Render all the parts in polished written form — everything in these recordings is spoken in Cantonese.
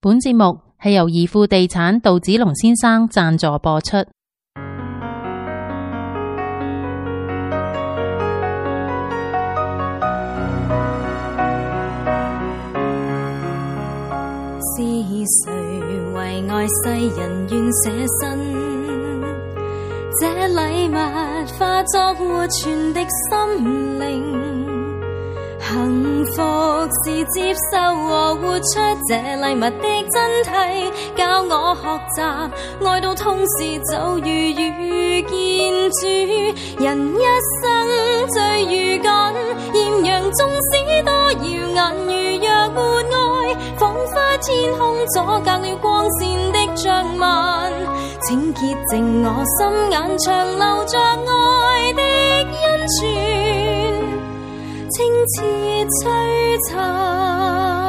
本節目係由怡富地產杜子龍先生贊助播出。 是誰為愛世人願捨身？這禮物化作活存的心靈。幸福是接受和活出這禮物的真諦，教我學習愛到痛時就如遇見主。人一生最勇敢，豔陽縱使多耀眼，如若沒愛，彷彿天空阻隔了光線的暢漫。請潔淨我心眼，長留着愛的恩泉，清澈璀璨。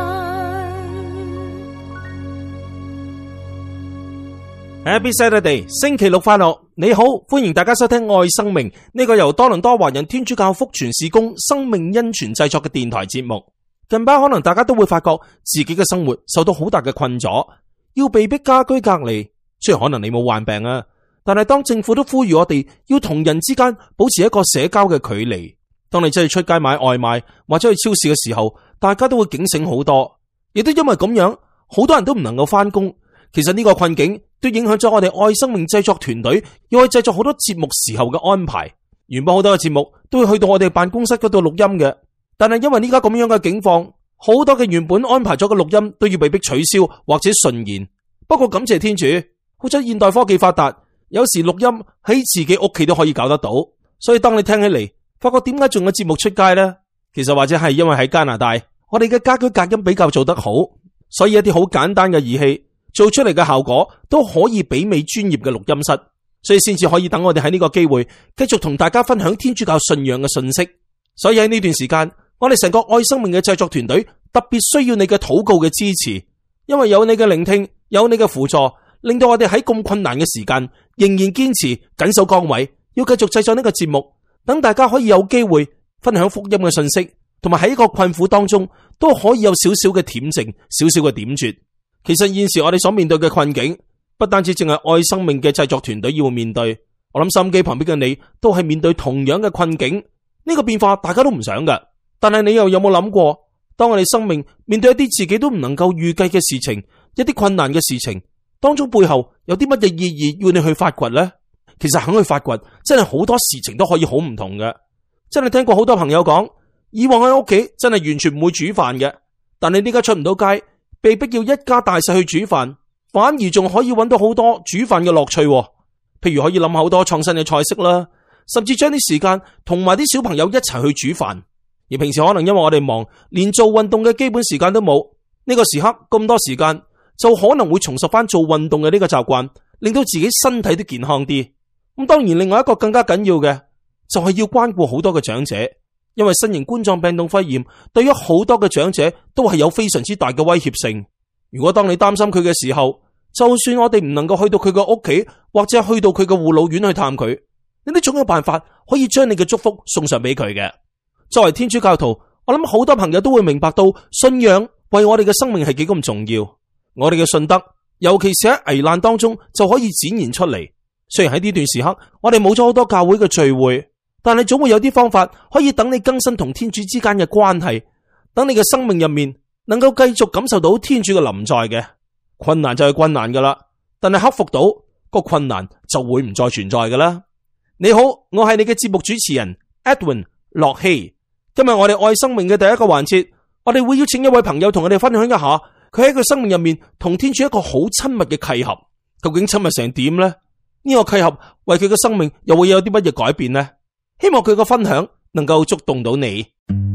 Happy Saturday， 星期六快樂！你好，歡迎大家收聽愛生命呢個由多倫多華人天主教福傳事工生命恩泉製作嘅電台節目。近排可能大家都會發覺自己嘅生活受到好大嘅困阻，要被逼家居隔離。雖然可能你冇患病啊，但係當政府都呼籲我哋要同人之間保持一個社交嘅距離，當你真係出街買外賣或者去超市嘅時候，大家都會警醒好多。亦都因為咁樣，好多人都唔能夠翻工。其實呢個困境都影響咗我哋愛生命製作團隊要去製作好多節目時候嘅安排。原本好多嘅節目都會去到我哋辦公室嗰度錄音嘅，但係因為呢家咁樣嘅境況，好多嘅原本安排咗嘅錄音都要被迫取消或者順延。不過感謝天主，好彩現代科技發達，有時錄音喺自己屋企都可以搞得到。所以當你聽起嚟發覺點解仲有節目出街呢？其實或者係因為喺加拿大，我哋嘅家居隔音比較做得好，所以一啲好簡單嘅儀器做出嚟嘅效果都可以媲美專業嘅錄音室，所以先至可以等我哋喺呢個機會繼續同大家分享天主教信仰嘅信息。所以喺呢段時間，我哋成個愛生命嘅製作團隊特別需要你嘅禱告嘅支持，因為有你嘅聆聽，有你嘅輔助，令到我哋喺咁困難嘅時間仍然堅持緊守崗位，要繼續製作呢個節目，等大家可以有機會分享福音嘅信息，同埋喺一個困苦當中都可以有少少嘅恬靜，少少嘅點綴。其實現時我哋所面對嘅困境，不單止淨係愛生命嘅製作團隊要面對，我諗收音機旁邊嘅你都係面對同樣嘅困境。呢個變化大家都唔想㗎，但係你又有冇諗過，當我哋生命面對一啲自己都唔能夠預計嘅事情，一啲困難嘅事情當中，背後有啲乜嘢意義要你去發掘呢？其實肯去發掘，真係好多事情都可以好唔同嘅。真係聽過好多朋友講，以往喺屋企真係完全唔會煮飯嘅，但係呢家出唔到街，被逼要一家大細去煮飯，反而仲可以揾到好多煮飯嘅樂趣。譬如可以諗好多創新嘅菜式啦，甚至將啲時間同埋啲小朋友一齊去煮飯。而平時可能因為我哋忙，連做運動嘅基本時間都冇，呢個時刻咁多時間，就可能會重拾翻做運動嘅呢個習慣，令到自己身體都健康啲。咁當然另外一個更加緊要嘅就係要關顧好多嘅長者，因為新型冠狀病毒肺炎對於好多嘅長者都係有非常之大嘅威脅性。如果當你擔心佢嘅時候，就算我哋唔能夠去到佢嘅屋企，或者去到佢嘅護老院去探佢，你都總有辦法可以將你嘅祝福送上俾佢嘅。作為天主教徒，我諗好多朋友都會明白到信仰為我哋嘅生命係幾咁重要。我哋嘅信德，尤其是喺危難當中就可以展現出嚟。雖然喺呢段時刻我哋冇咗好多教會嘅聚會，但係總會有啲方法可以等你更新同天主之間嘅關係，等你嘅生命入面能夠繼續感受到天主嘅臨在嘅。困難就係困難噶啦，但係克服到個困難就會唔再存在噶啦。你好，我係你嘅節目主持人 Edwin 駱曦。今日我哋愛生命嘅第一個環節，我哋會邀請一位朋友同我哋分享一下佢喺佢生命入面同天主一個好親密嘅契合。究竟親密成點呢？呢個契合為佢嘅生命又會有啲乜嘢改變呢？希望佢嘅分享能夠觸動到你。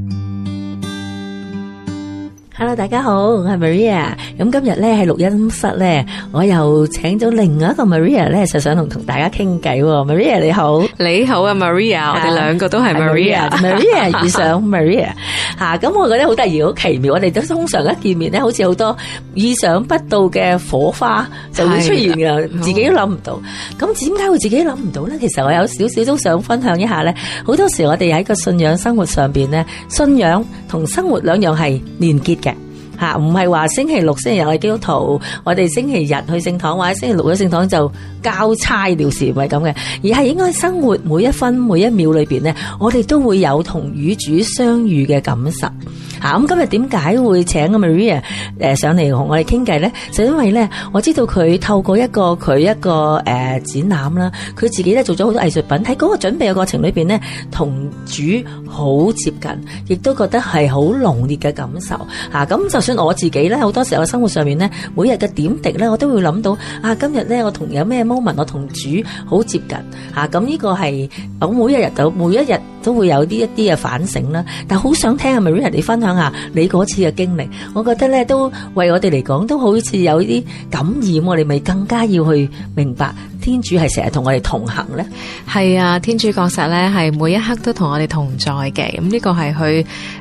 Hello， 大家好，我係 Maria。咁今日咧喺錄音室咧，我又請咗另外一個 Maria 咧，就想同大家傾偈。Maria 你好， 你好啊 Maria， 我哋兩個都係 Maria 遇上 Maria 吓，咁我覺得好得意，好奇妙。我哋都通常一見面咧，好似好多意想不到嘅火花就會出現噶，自己都諗唔到。咁點解會自己諗唔到咧？其實我有少少都想分享一下咧。好多時我哋喺個信仰生活上邊咧，信仰同生活兩樣係連結嘅。 吓，唔係話星期六、星期日係基督徒，我哋星期日去聖堂或者星期六去聖堂就交差了事，唔係咁嘅，而係應該生活每一分每一秒裏邊咧，我哋都會有同與主相遇嘅感受。咁今日點解會請 Maria 上嚟同我哋傾偈咧？就因為咧，我知道佢透過一個展覽啦，佢自己咧做咗好多藝術品，喺嗰個準備嘅過程裏邊咧，同主好接近，亦都覺得係好濃烈嘅感受。咁就算我自己咧，好多時候嘅生活上面咧，每日嘅點滴咧，我都會諗到今日咧我同有咩 moment 我同主好接近。咁呢個係我每一日都會有一啲嘅反省啦。但係好想聽Maria你分享下你嗰次嘅經歷，我覺得咧都為我哋嚟講都好似有啲感染，我哋咪更加要去明白天主係成日同我哋同行咧。 係啊，天主確實咧係每一刻都同我哋同在嘅，咁呢個係佢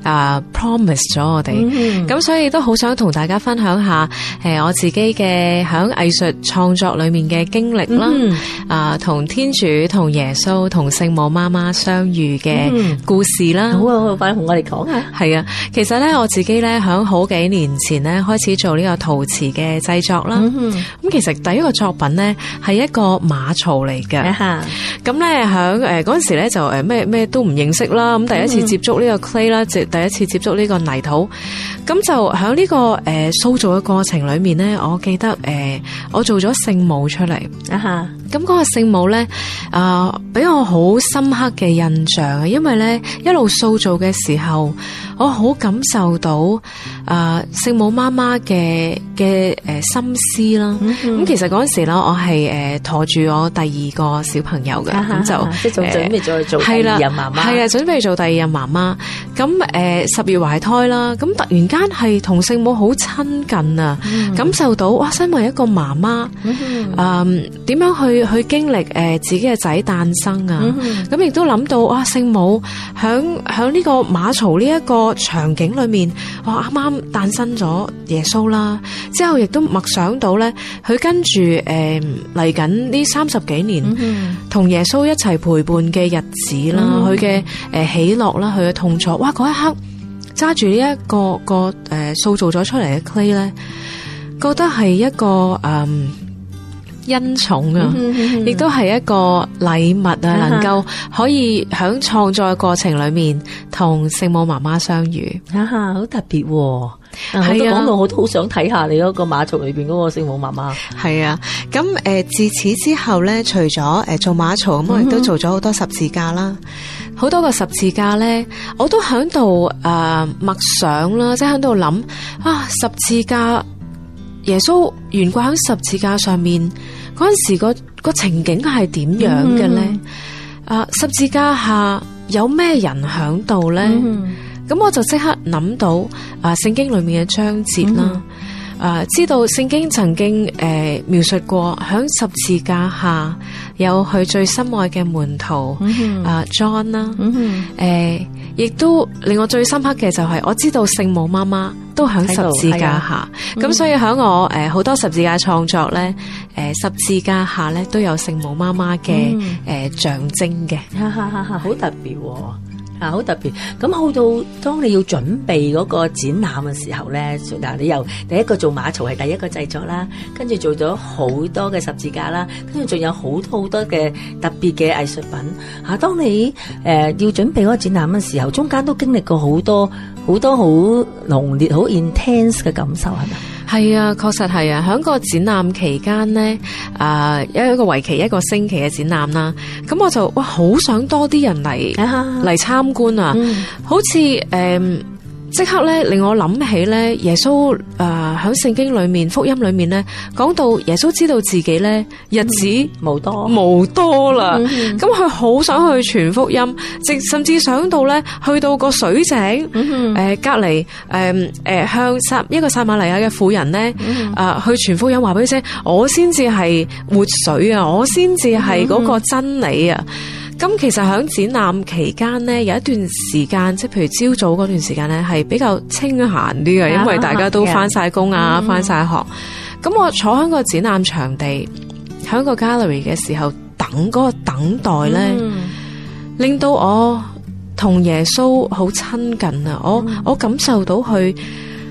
promise 咗我哋。咁所以都好想同大家分享下我自己嘅響藝術創作裏面嘅經歷啦，同天主、同耶穌、同聖母媽媽相遇嘅故事啦。 好啊，快同我哋講下。 係啊，其實咧我自己咧響好幾年前咧開始做呢個陶瓷嘅製作啦。咁其實第一個作品咧係一個馬槽嚟嘅。咁咧響嗰陣時咧就咩都唔認識啦。咁第一次接觸呢個 clay 啦，第一次接觸呢個泥土。咁就響呢個塑造嘅過程裏面咧，我記得我做咗聖母出嚟。咁嗰個聖母咧俾我好深刻嘅印象啊，因為咧一路塑造嘅時候，我好感受到聖母媽媽嘅心思啦。咁其實嗰陣時咧，我係陀住我第二個小朋友嘅，咁就即係準備再做第二任媽媽。係啊，準備做第二任媽媽。咁10月懷胎啦，咁突然間係同聖母好親近啊，感受到哇，身為一個媽媽，點樣去經歷自己嘅仔誕生啊。咁亦都諗到哇，聖母響呢個馬槽呢一個場景裏面，我啱啱誕生咗耶穌啦，之後亦都默想到咧，佢跟住嚟緊呢30幾年，同耶穌一齊陪伴嘅日子啦，佢嘅喜樂啦，佢嘅痛楚，哇！嗰一刻揸住呢一個塑造咗出嚟嘅 clay 咧，覺得係一個恩寵啊，亦都係一個禮物啊，能夠可以喺創作嘅過程裏面同聖母媽媽相遇， 好特別。係啊，講到我都好想睇下你嗰個馬槽裏邊嗰個聖母媽媽。 係啊，咁自此之後咧，除咗做馬槽，咁我亦都做咗好多十字架啦，好多個十字架咧，我都喺度默想啦，即係喺度諗十字架。耶穌懸掛喺十字架上面嗰陣時，個情景係點樣嘅咧？十字架下有咩人喺度咧？咁我就即刻諗到聖經裏面嘅章節啦。知道聖經曾經描述過喺十字架下有佢最心愛嘅門徒John 啦。亦都令我最深刻嘅就係我知道聖母媽媽都喺十字架下，咁所以喺我好多十字架創作咧，十字架下咧都有聖母媽媽嘅象徵嘅， 好特別。好特別。咁好到當你要準備嗰個展覽嘅時候咧，嗱，你由第一個做馬槽係第一個製作啦，跟住做咗好多嘅十字架啦，跟住仲有好多嘅特別嘅藝術品。當你要準備嗰個展覽嘅時候，中間都經歷過好多好濃烈、好 intense 嘅感受，係咪？ 係啊，確實係啊。喺個展覽期間呢，有一個為期1個星期嘅展覽啦。咁我就好想多啲人嚟參觀啊，好似即刻咧令我諗起咧耶穌喺聖經裏面福音裏面咧講到耶穌知道自己咧日子無多啦，咁佢好想去傳福音，甚至想到咧去到個水井隔籬向一個撒瑪黎雅嘅婦人咧去傳福音，話俾佢聽我先至係活水啊，我先至係嗰個真理啊。咁其實喺展覽期間呢，有一段時間，即係譬如朝早嗰段時間呢，係比較清閒啲嘅，因為大家都翻晒工啊，翻晒學。咁我坐喺個展覽場地，喺個 gallery 嘅時候，等嗰個等待呢，令到我同耶穌好親近啊！我感受到佢，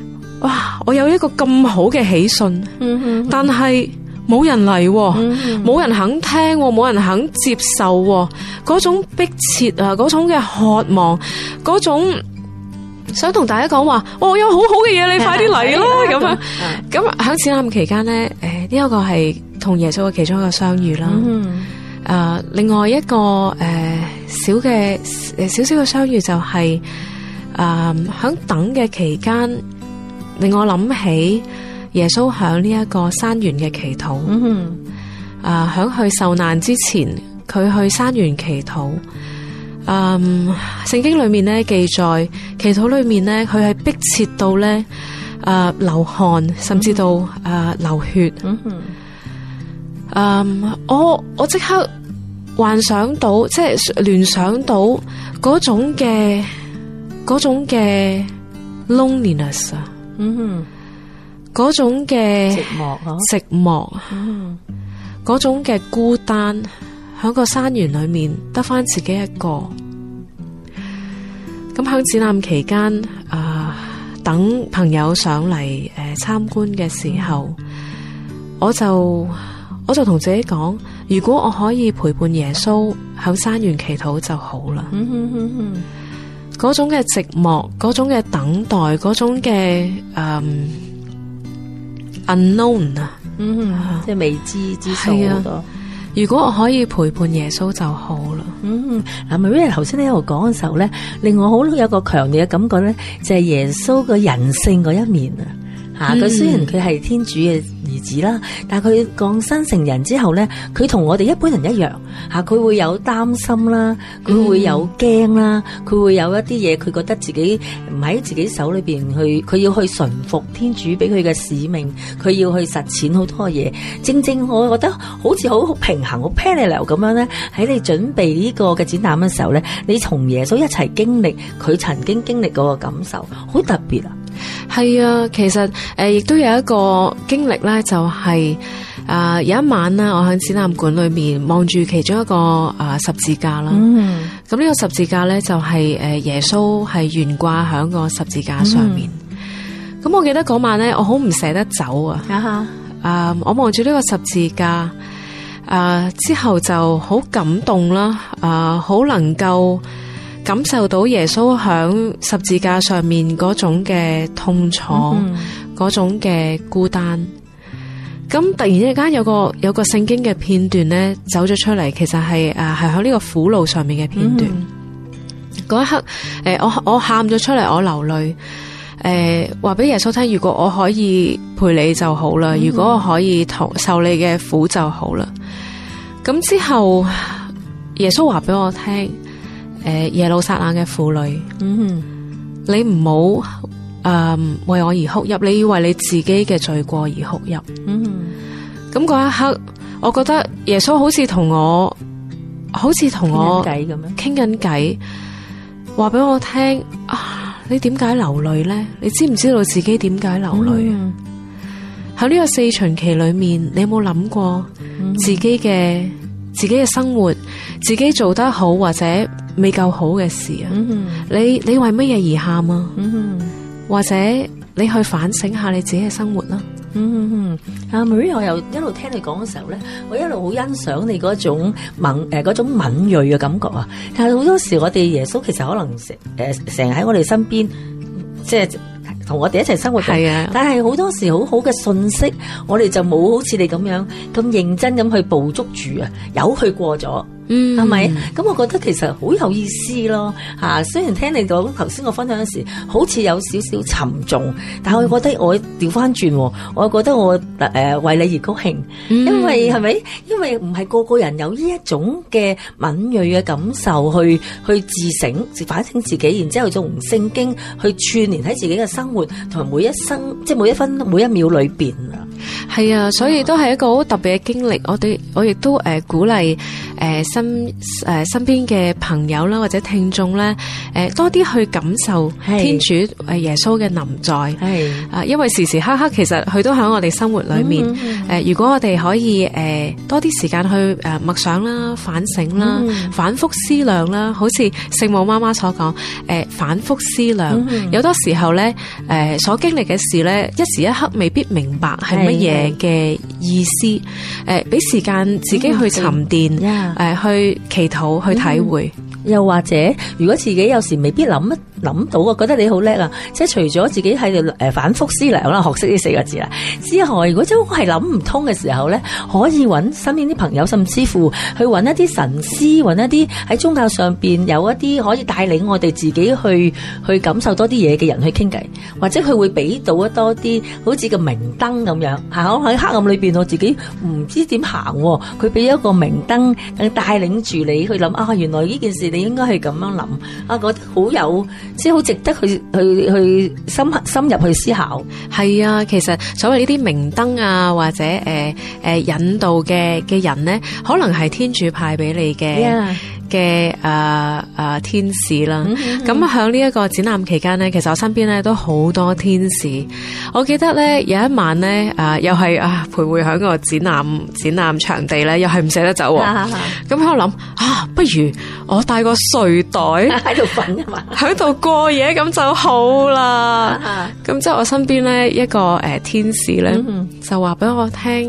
哇，我有一個咁好嘅喜訊，但係冇人嚟，冇人肯聽，冇人肯接受，嗰種迫切啊，嗰種嘅渴望，嗰種想同大家講話，我有好好嘅嘢，你快啲嚟啦咁樣。咁喺展覽期間呢，呢一個係同耶穌嘅其中一個相遇啦。另外一個少少嘅相遇就係喺等嘅期間，令我諗起耶穌喺呢一個山園嘅祈禱。喺佢受難之前，佢去山園祈禱。聖經裏面咧記載，祈禱裏面咧佢係迫切到咧流汗，甚至到流血。我即刻幻想到，即係聯想到嗰種嘅 loneliness 啊，嗰種嘅寂寞，嗰種嘅孤單，喺個山園裏面得返自己一個。咁喺展覽期間，等朋友上嚟參觀嘅時候，我就同自己講，如果我可以陪伴耶穌喺山園祈禱就好啦。嗰種嘅寂寞，嗰種嘅等待，嗰種嘅unknown 啊， 即係未知之數好多。 如果我可以陪伴耶穌就好啦。 嗱，Maria頭先喺度講嘅時候咧，令我好有個強烈嘅感覺咧，就係耶穌個人性嗰一面啊！佢雖然佢係天主嘅兒子啦，但係佢降生成人之後咧，佢同我哋一般人一樣佢會有擔心啦，佢會有驚啦，佢會有一啲嘢，佢覺得自己唔喺自己手裏邊去，佢要去順服天主俾佢嘅使命，佢要去實踐好多嘢。正正我覺得好似好平衡，好 parallel 咁樣咧。喺你準備呢個嘅展覽嘅時候咧，你同耶穌一齊經歷佢曾經經歷過嘅感受，好特別啊！ 係啊，其實亦都有一個經歷咧，就係有一晚啦，我喺展覽館裏面望住其中一個十字架啦。咁呢個十字架咧就係耶穌係懸掛喺個十字架上面。咁我記得嗰晚咧，我好唔捨得走啊。我望住呢個十字架，之後就好感動啦，好能夠感受到耶穌響十字架上面嗰種嘅痛楚，嗰種嘅孤單。咁突然之間有個聖經嘅片段咧走咗出嚟，其實係喺呢個苦路上面嘅片段。嗰一刻，我喊咗出嚟，我流淚，話俾耶穌聽，如果我可以陪你就好啦，如果我可以受你嘅苦就好啦。咁之後，耶穌話俾我聽。耶路撒冷嘅婦女，你唔好為我而哭泣，你要為你自己嘅罪過而哭泣。咁嗰一刻，我覺得耶穌好似同我傾緊偈，話俾我聽你點解流淚呢？你知唔知道自己點解流淚？喺呢個四旬期裏面，你有冇諗過自己嘅生活，自己做得好或者未夠好嘅事啊？你為乜嘢而喊啊？或者你去反省下你自己嘅生活啦。 Maria， 我又一路聽你講嘅時候咧，我一路好欣賞你嗰種嗰種敏銳嘅感覺啊！但係好多時我哋耶穌其實可能成日喺我哋身邊，即係同我哋一齊生活。係啊，但係好多時好好嘅信息，我哋就冇好似你咁樣咁認真咁去捕捉住啊，由佢過咗。係咪？咁我覺得其實好有意思咯，雖然聽你講頭先我分享嗰時，好似有少少沉重，但係我覺得我調翻轉，我覺得我為你而高興，因為係咪？因為唔係個個人有呢一種嘅敏銳嘅感受去自省、反省自己，然之後用聖經去串聯喺自己嘅生活同埋每一生，即係每一分每一秒裏邊啊。 係啊，所以都係一個好特別嘅經歷。我亦都鼓勵身邊嘅朋友啦，或者聽眾咧，多啲去感受天主耶穌嘅臨在。係因為時時刻刻其實佢都喺我哋生活裏面。如果我哋可以多啲時間去默想啦、反省啦、反覆思量啦，好似聖母媽媽所講，反覆思量。有多時候咧，所經歷嘅事咧，一時一刻未必明白係乜嘢嘅意思。俾時間自己去沉澱，去祈禱，去體會。 又或者，如果自己有時未必諗到，我覺得你好叻啊！即係除咗自己喺度反覆思量啦，學識呢4個字啦之外，如果真係諗唔通嘅時候咧，可以揾身邊啲朋友，甚至乎去揾一啲神師，揾一啲喺宗教上邊有一啲可以帶領我哋自己去感受多啲嘢嘅人去傾偈，或者佢會俾到多啲好似個明燈咁樣，喺黑暗裏邊我自己唔知點行，佢俾一個明燈帶領住你去諗啊，原來呢件事你應該係咁樣諗啊，覺得好有即係好值得去深入去思考。 係啊，其實所謂呢啲明燈啊，或者引導嘅人咧，可能係天主派俾你嘅天使啦。咁喺呢一個展覽期間咧，其實我身邊咧都好多天使。我記得咧有一晚咧，又係徘徊喺個展覽場地咧，又係唔捨得走。咁喺度諗不如我帶個睡袋喺度瞓啊嘛，喺度過夜咁就好啦。咁即係我身邊咧一個天使咧，就話俾我聽，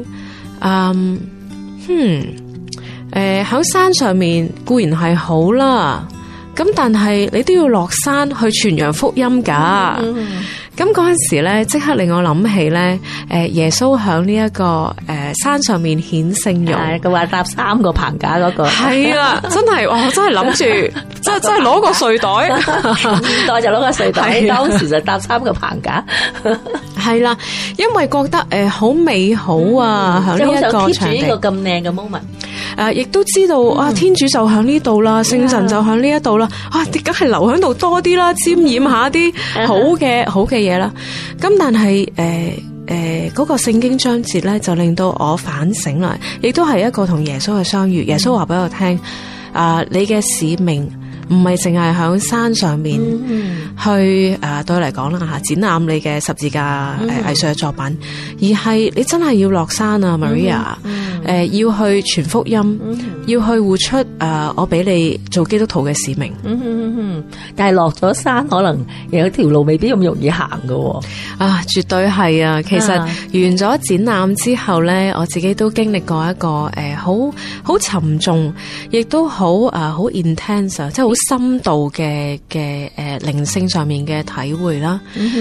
喺山上面固然係好啦，咁但係你都要落山去傳揚福音噶。咁嗰陣時咧，即刻令我諗起咧，耶穌響呢一個山上面顯聖容， 佢話搭3個棚架嗰個， 係啦，真係我真係諗住，真係攞個睡袋， 現代就攞個睡袋，當時就搭3個棚架， 係啦，因為覺得好美好啊，響呢一個場地， 呢個咁靚嘅 moment。 亦都知道天主就響呢度啦，聖神就響呢一度啦，你梗係留喺度多啲啦，沾染下啲好嘅嘢啦。咁但係嗰個聖經章節咧，就令到我反省啦，亦都係一個同耶穌嘅相遇。耶穌話俾我聽，你嘅使命唔係淨係響山上面去對我嚟講啦展覽你嘅十字架藝術嘅作品，而係你真係要落山啊 Maria，要去傳福音，要去活出我俾你做基督徒嘅使命。 但係落咗山，可能有條路未必咁容易行㗎。 絕對係啊！其實完咗展覽之後咧，我自己都經歷過一個好沉重，亦都好 intense， 即係好深度嘅靈性上面嘅體會啦。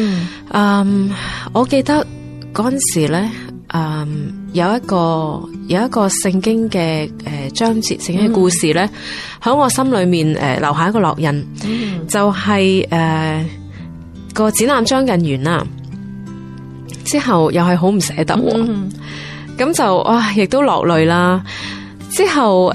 我記得嗰陣時咧，有一個聖經嘅章節，聖經嘅故事咧，喺我心裏面留下一個烙印，就係個展覽將近完啦，之後又係好唔捨得，咁就亦都落淚啦。之後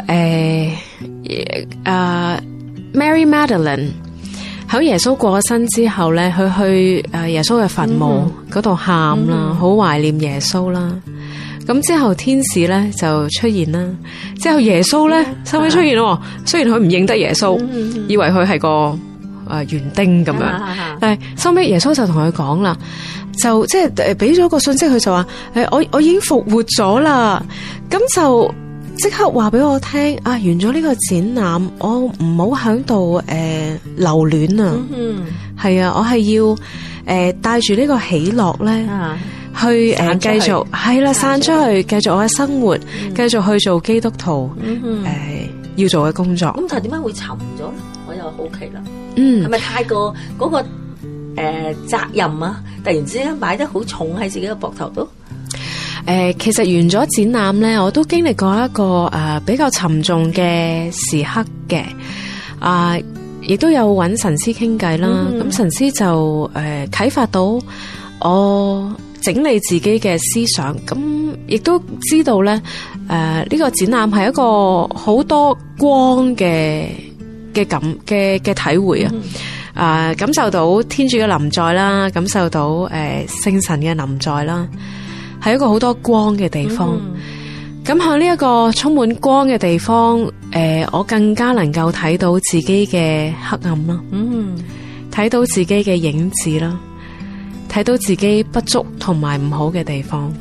Mary Magdalene 喺耶穌過咗身之後咧，佢去耶穌嘅墳墓嗰度喊啦，好懷念耶穌啦。咁之後天使咧就出現啦，之後耶穌咧收尾出現咯。雖然佢唔認得耶穌，以為佢係個園丁咁樣，但係收尾耶穌就同佢講啦，就即係俾咗個信息，佢就話我已經復活咗啦。咁就即刻話俾我聽完咗呢個展覽，我唔好響度留戀啊。係啊，我係要帶住呢個喜樂咧。去繼續係啦，散出去，繼續我嘅生活，繼續去做基督徒要做嘅工作。 咁但係點解會沉咗咧？我又好奇啦。係咪太過嗰個責任啊？突然之間擺得好重喺自己嘅膊頭度？ 其實完咗展覽咧，我都經歷過一個比較沉重嘅時刻嘅。亦都有揾神師傾偈啦。咁神師就啟發到我整理自己嘅思想，咁亦都知道咧，呢個展覽係一個好多光嘅體會啊！感受到天主嘅臨在啦，感受到聖神嘅臨在啦。 係一個好多光嘅地方。咁喺呢一個充滿光嘅地方，我更加能夠睇到自己嘅黑暗啦，睇到自己嘅影子啦，睇到自己不足同埋唔好嘅地方。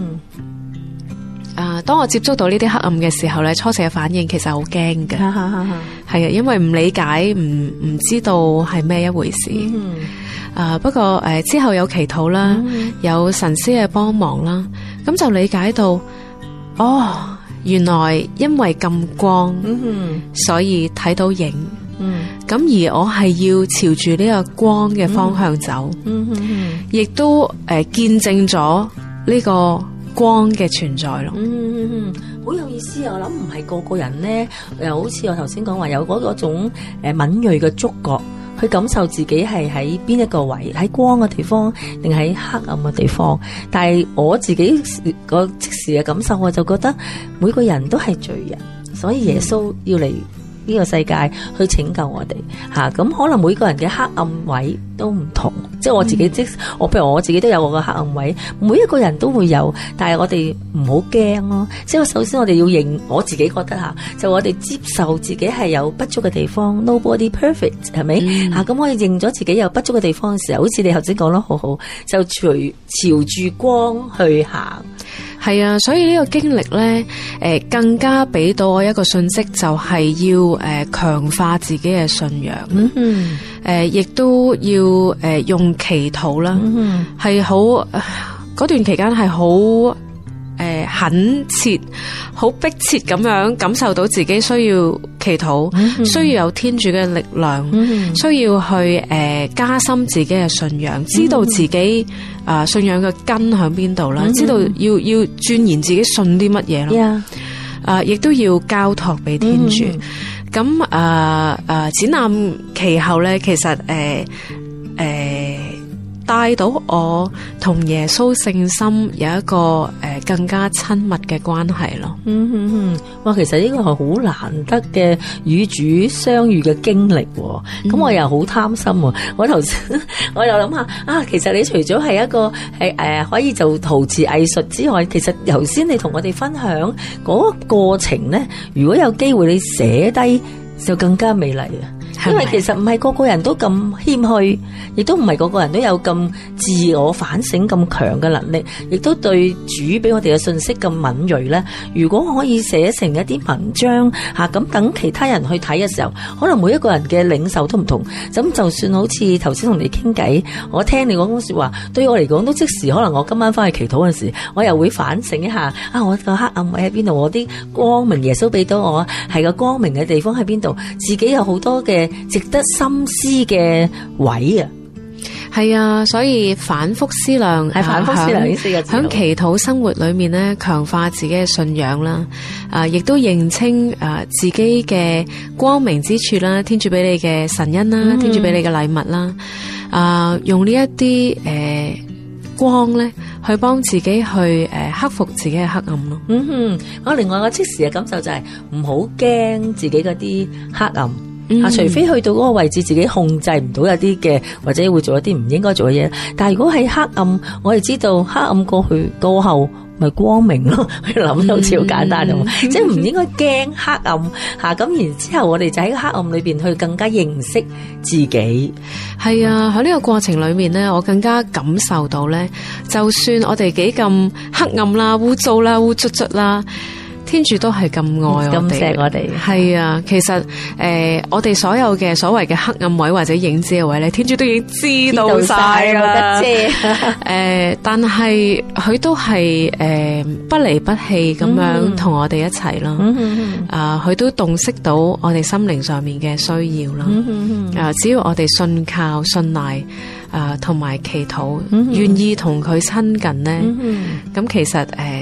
當我接觸到呢啲黑暗嘅時候咧，初時嘅反應其實好驚嘅，係啊，因為唔理解，唔知道係咩一回事。不過之後有祈禱啦，有神師嘅幫忙啦，咁就理解到，原來因為咁光，所以睇到影。咁而我係要朝住呢個光嘅方向走，亦都見證咗呢個光嘅存在咯。 好有意思啊！我諗唔係個個人咧，又好似我頭先講話有嗰種敏銳嘅觸覺，去感受自己係喺邊一個位，喺光嘅地方定喺黑暗嘅地方。但係我自己個即時嘅感受，我就覺得每個人都係罪人，所以耶穌要嚟呢個世界去拯救我哋吓。咁可能每個人嘅黑暗位都唔同，即係我自己譬如我自己都有我個黑暗位，每一個人都會有，但係我哋唔好驚咯。即係首先我哋要認，我自己覺得吓，就我哋接受自己係有不足嘅地方 ，nobody perfect 係咪吓？咁我哋認咗自己有不足嘅地方嘅時候，好似你頭先講得好好，就朝住光去行。 係啊，所以呢個經歷咧，更加俾到我一個信息，就係要強化自己嘅信仰，亦都要用祈禱啦，係好嗰段期間係好懇切、好迫切咁樣感受到自己需要祈禱，需要有天主嘅力量，需要去加深自己嘅信仰，知道自己信仰嘅根喺邊度啦，知道要鑽研自己信啲乜嘢咯，亦都要交託俾天主。咁展覽其後咧，其實帶到我同耶穌聖心有一個更加親密嘅關係咯。 哇！其實呢個係好難得嘅與主相遇嘅經歷，咁我又好貪心。我頭先我又諗下其實你除咗係一個可以做陶瓷藝術之外，其實頭先你同我哋分享嗰個過程咧，如果有機會你寫低就更加美麗啊！因為其實唔係個個人都咁謙虛，亦都唔係個個人都有咁自我反省咁強嘅能力，亦都對主俾我哋嘅信息咁敏銳咧。如果可以寫成一啲文章咁等其他人去睇嘅時候，可能每一個人嘅領受都唔同。咁就算好似頭先同你傾偈，我聽你講嗰說話，對我嚟講都即時，可能我今晚翻去祈禱嗰時，我又會反省一下我個黑暗位喺邊度，我啲光明耶穌俾到我係個光明嘅地方喺邊度，自己有好多嘅值得深思嘅位啊。 係啊，所以反覆思量， 係反覆思量呢四個字。 喺祈禱生活裏面咧，強化自己嘅信仰啦，亦都認清自己嘅光明之處啦，天主俾你嘅神恩啦，天主俾你嘅禮物啦，用呢一啲光咧，去幫自己去克服自己嘅黑暗咯。 我另外個即時嘅感受就係唔好驚自己嗰啲黑暗。除非去到嗰個位置自己控制唔到有啲嘅，或者會做一啲唔應該做嘅嘢。但係如果係黑暗，我哋知道黑暗過去過後咪光明咯。諗到好似好簡單咁，即係唔應該驚黑暗吓。咁然之後我哋就喺黑暗裏邊去更加認識自己。 係啊，喺呢個過程裏面咧，我更加感受到咧，就算我哋幾咁黑暗啦、污糟啦、污卒卒啦，天主都係咁愛我哋，咁錫我哋。係啊，其實我哋所有嘅所謂嘅黑暗位或者影子嘅位咧，天主都已經知道晒啦。但係佢都係不離不棄咁樣同我哋一齊啦。佢都洞悉到我哋心靈上面嘅需要啦。只要我哋信靠、信賴同埋祈禱，願意同佢親近咧，咁其實一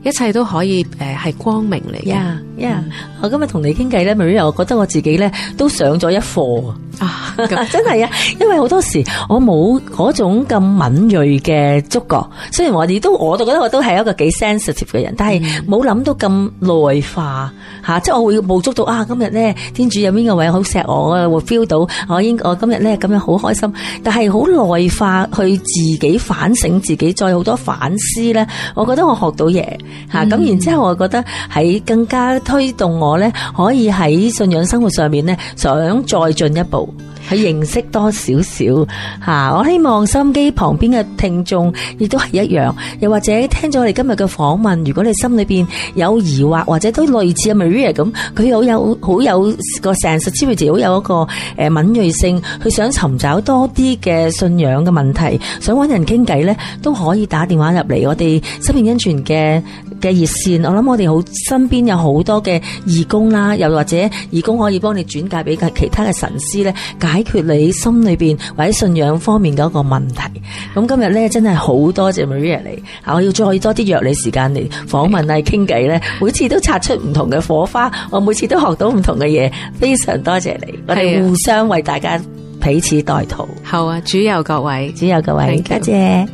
一切都可以係光明嚟嘅。 我今日同你傾偈咧 Maria， 我覺得我自己咧都上咗一課啊！真係啊，因為好多時我冇嗰種咁敏銳嘅觸覺，雖然我就覺得我都係一個幾 sensitive 嘅人，但係冇諗到咁內化吓，即係我會捕捉到啊，今日咧天主有邊個位好錫我啊，會 feel 到我今日咧咁樣好開心，但係好內化去自己反省自己，再好多反思咧，我覺得我學到嘢吓，咁然之後我覺得喺更加推動我咧，可以喺信仰生活上面咧，想再進一步去認識多少少吓。我希望收音機旁邊嘅聽眾亦都係一樣，又或者聽咗我哋今日嘅訪問，如果你心裏邊有疑惑，或者都類似阿 Maria 咁，佢好有個 sensitivity， 好有一個敏銳性，去想尋找多啲嘅信仰嘅問題，想揾人傾偈咧，都可以打電話入嚟我哋生命恩泉嘅熱線。我諗我哋好身邊有好多嘅義工啦，又或者義工可以幫你轉介俾其他嘅神師咧，解決你心裏邊或者信仰方面嘅一個問題。咁今日咧真係好多謝 Maria 嚟，我要再多啲約你時間嚟訪問啊傾偈咧，每次都擦出唔同嘅火花，我每次都學到唔同嘅嘢，非常多謝你，我哋互相為大家彼此代禱。 好啊，主佑各位， 多謝。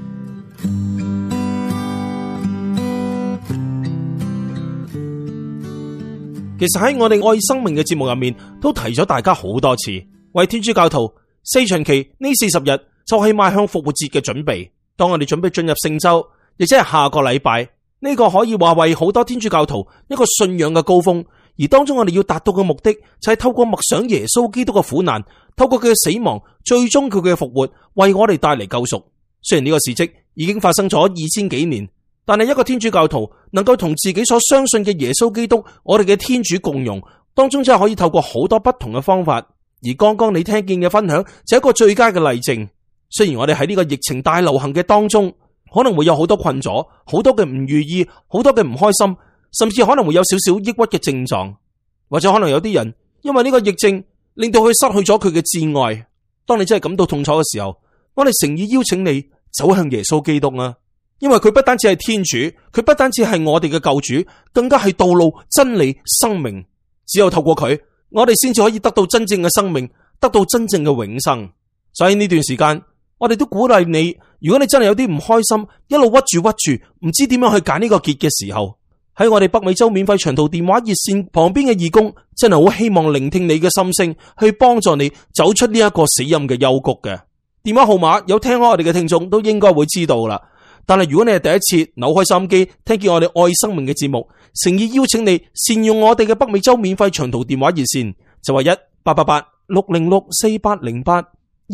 其實喺我哋愛生命嘅節目入面，都提咗大家好多次，為天主教徒四旬期呢40日就係邁向復活節嘅準備。當我哋準備進入聖週，亦即係下個禮拜，呢個可以話為好多天主教徒一個信仰嘅高峰。而當中我哋要達到嘅目的，就係透過默想耶穌基督嘅苦難，透過佢嘅死亡，最終佢嘅復活，為我哋帶嚟救贖。雖然呢個事蹟已經發生咗2000幾年，但係一個天主教徒能夠同自己所相信嘅耶穌基督，我哋嘅天主共融，當中真係可以透過好多不同嘅方法。而剛剛你聽見嘅分享就係一個最佳嘅例證。雖然我哋喺呢個疫情大流行嘅當中，可能會有好多困阻，好多嘅唔如意，好多嘅唔開心，甚至可能會有少少抑鬱嘅症狀，或者可能有啲人因為呢個疫症令到佢失去咗佢嘅摯愛。當你真係感到痛楚嘅時候，我哋誠意邀請你走向耶穌基督啊！因為佢不單止係天主，佢不單止係我哋嘅救主，更加係道路、真理、生命。只有透過佢，我哋先至可以得到真正嘅生命，得到真正嘅永生。所以呢段時間，我哋都鼓勵你，如果你真係有啲唔開心，一路屈住，唔知點樣去解呢個結嘅時候，喺我哋北美洲免費長途電話熱線旁邊嘅義工，真係好希望聆聽你嘅心聲，去幫助你走出呢一個死蔭嘅幽谷嘅。電話號碼有聽開我哋嘅聽眾都應該會知道啦。但係如果你係第一次扭開收音機聽見我哋愛生命嘅節目，誠意邀請你善用我哋嘅北美洲免費長途電話熱線，就係1-888-606-4808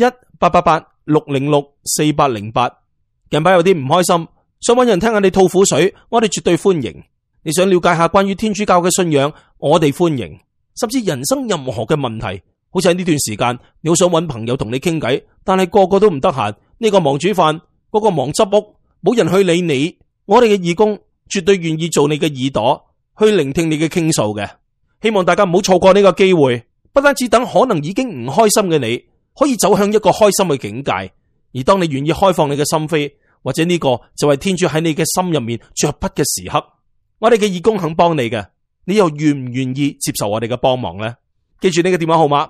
1-888-606-4808。近排有啲唔開心，想揾人聽下你吐苦水，我哋絕對歡迎。你想了解下關於天主教嘅信仰，我哋歡迎。甚至人生任何嘅問題，好似喺呢段時間，你好想揾朋友同你傾偈，但係個個都唔得閒，呢個忙煮飯，嗰個忙執屋，冇人去理你。我哋嘅義工絕對願意做你嘅耳朵，去聆聽你嘅傾訴嘅。希望大家唔好錯過呢個機會，不單止等可能已經唔開心嘅你，可以走向一個開心嘅境界。而當你願意開放你嘅心扉，或者呢個就係天主喺你嘅心入面着筆嘅時刻。我哋嘅義工肯幫你嘅，你又願唔願意接受我哋嘅幫忙呢？記住呢個電話號碼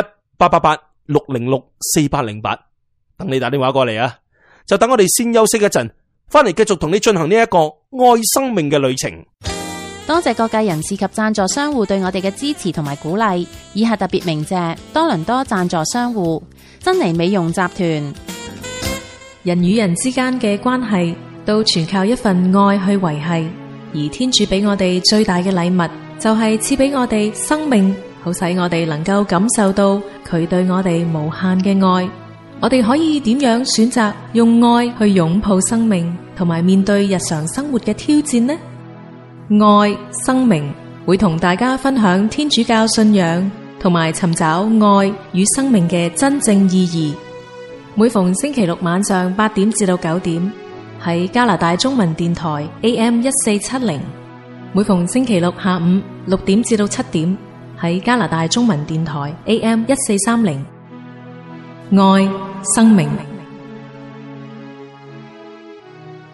1-888-606-4808，等你打電話過嚟啊！就等我哋先休息一陣，翻嚟繼續同你進行呢一個愛生命嘅旅程。 多謝各界人士及贊助商戶對我哋嘅支持同埋鼓勵。以下特別鳴謝多倫多贊助商戶珍妮美容集團。 人與人之間嘅關係都全靠一份愛去維繫，而天主俾我哋最大嘅禮物就係賜俾我哋生命，好使我哋能夠感受到佢對我哋無限嘅愛。我哋可以點樣選擇用愛去擁抱生命，同埋面對日常生活嘅挑戰呢？愛生命會同大家分享天主教信仰，同埋尋找愛與生命嘅真正意義。每逢星期六晚上8點至到9點，喺加拿大中文電台 AM1470；每逢星期六下午6點至到7點，喺加拿大中文電台 AM1430。愛生命。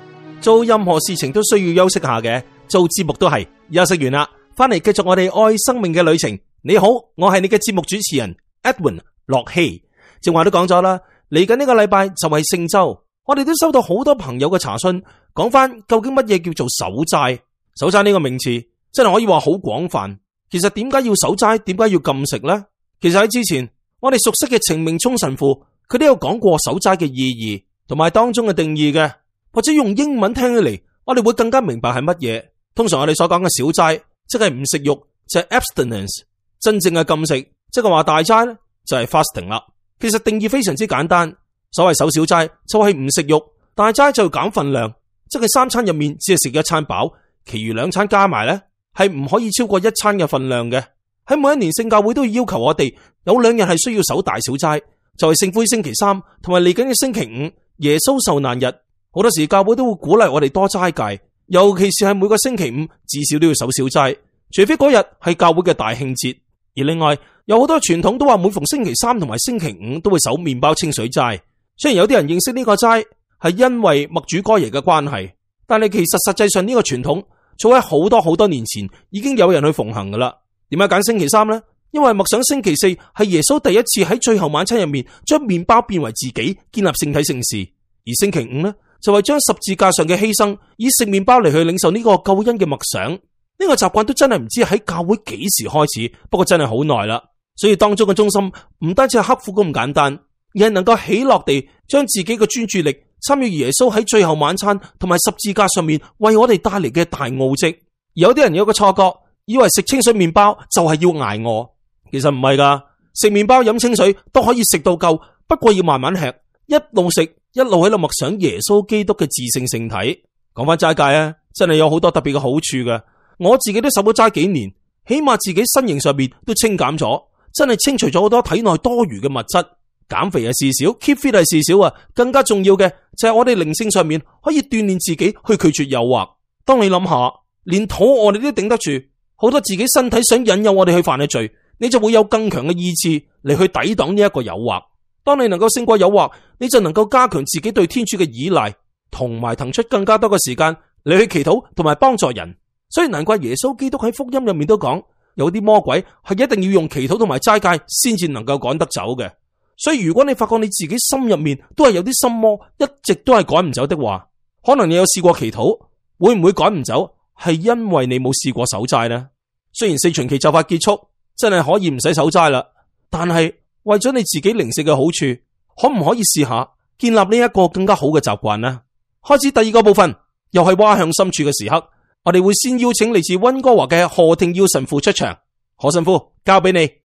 做任何事情都需要休息下嘅，做節目都係。休息完啦，翻嚟繼續我哋愛生命嘅旅程。你好，我係你嘅節目主持人 Edwin 駱曦。正話都講咗啦，嚟緊呢個禮拜就係聖週，我哋都收到好多朋友嘅查詢，講翻究竟乜嘢叫做守齋？守齋呢個名詞真係可以話好廣泛。其實點解要守齋？點解要禁食呢？其實喺之前我哋熟悉嘅程明聰神父，佢都有講過守齋嘅意義同埋當中嘅定義嘅，或者用英文聽起嚟，我哋會更加明白係乜嘢。通常我哋所講嘅小齋，即係唔食肉，就係 abstinence。真正嘅禁食，即係話大齋咧，就係 fasting 啦。其實定義非常之簡單，所謂守小齋就係唔食肉，大齋就要減份量，即係3餐入面只係食一餐飽，其餘2餐加埋咧係唔可以超過1餐嘅份量嘅。喺每一年聖教會都要求我哋有2日係需要守大小齋，就係聖灰星期3同埋嚟緊嘅星期5耶穌受難日。好多時教會都會鼓勵我哋多齋戒，尤其是係每個星期5至少都要守小齋，除非嗰日係教會嘅大慶節。而另外有好多傳統都話每逢星期3同埋星期5都會守麵包清水齋。雖然有啲人認識呢個齋係因為默主哥爺嘅關係，但係其實實際上呢個傳統早喺好多年前已經有人去奉行噶啦。點解揀星期3呢？因為默想星期4係耶穌第一次喺最後晚餐入面將麵包變為自己，建立聖體聖事。而星期5呢，就係將十字架上嘅犧牲以食麵包嚟去領受呢個救恩嘅默想。呢個習慣都真係唔知喺教會幾時開始，不過真係好耐啦。所以當中嘅中心唔單止係刻苦咁簡單，而係能夠喜樂地將自己嘅專注力參與耶穌喺最後晚餐同埋十字架上面為我哋帶嚟嘅大奧蹟。有啲人有個錯覺，以為食清水麵包就係要捱餓，其實唔係噶，食麵包飲清水都可以食到夠，不過要慢慢吃，一路食一路喺度默想耶穌基督嘅至聖聖體。講翻齋戒啊，真係有好多特別嘅好處嘅。我自己都守咗齋幾年，起碼自己身形上面都清減咗，真係清除咗好多體內多餘嘅物質。減肥係事小 ，keep fit 係事小啊，更加重要嘅就係我哋靈性上面可以鍛煉自己去拒絕誘惑。當你諗下，連肚餓你都頂得住，好多自己身體想引誘我哋去犯嘅罪，你就會有更強嘅意志嚟去抵擋呢一個誘惑。當你能夠勝過誘惑，你就能夠加強自己對天主嘅依賴，同埋騰出更加多嘅時間嚟去祈禱同埋幫助人。所以難怪耶穌基督喺福音入面都講，有啲魔鬼係一定要用祈禱同埋齋戒先至能夠趕得走嘅。所以如果你發覺你自己心入面都係有啲心魔，一直都係趕唔走的話，可能你有試過祈禱，會唔會趕唔走？係因為你冇試過守齋呢？雖然4旬期就快結束，真係可以唔使守齋啦，但係為咗你自己靈性嘅好處，可唔可以試下建立呢一個更加好嘅習慣呢？開始第2個部分，又係挖向深處嘅時刻。我哋會先邀請嚟自溫哥華嘅何廷耀神父出場。何神父，交俾你。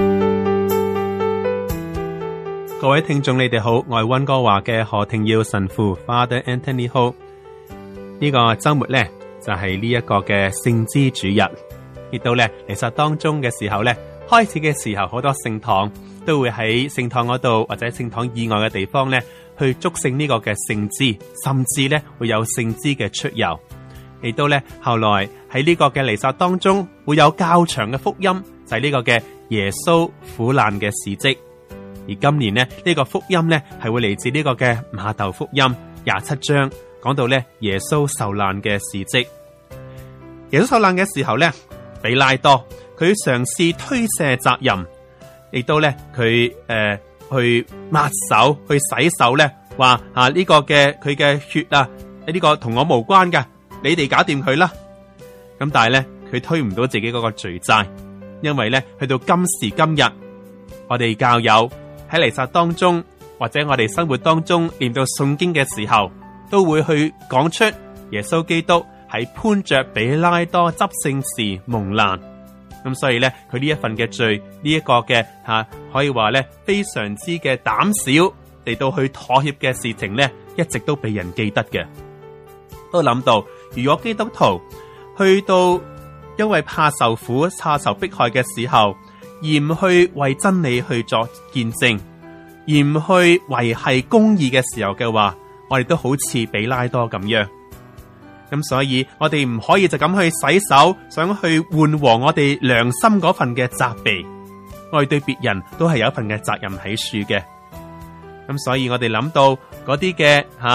各位聽眾你哋好，我係溫哥華嘅何廷耀神父 Father Anthony Ho。呢個周末呢，就係呢一個嘅聖枝主日，亦都呢彌撒當中嘅時候呢，開始嘅時候好多聖堂都會喺聖堂嗰度或者聖堂以外嘅地方呢去祝聖呢個嘅聖枝，甚至呢會有聖枝嘅出遊。亦都咧，後來喺呢個嘅彌撒當中會有較長嘅福音，就係呢個嘅耶穌苦難嘅事蹟。而今年呢，呢個福音呢係會嚟自呢個嘅馬竇福音27章，講到咧耶穌受難嘅事蹟。耶穌受難嘅時候咧，比拉多佢嘗試推卸責任，亦都咧佢去抹手去洗手咧，話呢個嘅佢嘅血啊，呢個同我無關㗎。你哋搞掂佢啦，咁但係咧佢推唔到自己嗰個罪債，因為咧去到今時今日，我哋教友喺彌撒當中或者我哋生活當中念到誦經嘅時候，都會去講出耶穌基督係潘着比拉多執聖時蒙難，咁所以咧佢呢一份嘅罪呢一個嘅可以話咧非常之嘅膽小嚟到去妥協嘅事情咧，一直都被人記得嘅。都諗到，如果基督徒去到因為怕受苦、怕受迫害嘅時候，而唔去為真理去作見證，而唔去維繫公義嘅時候嘅話，我哋都好似比拉多咁樣。咁所以我哋唔可以就咁去洗手，想去緩和我哋良心嗰份嘅責備。我哋對別人都係有一份嘅責任喺處嘅。咁所以我哋諗到嗰啲嘅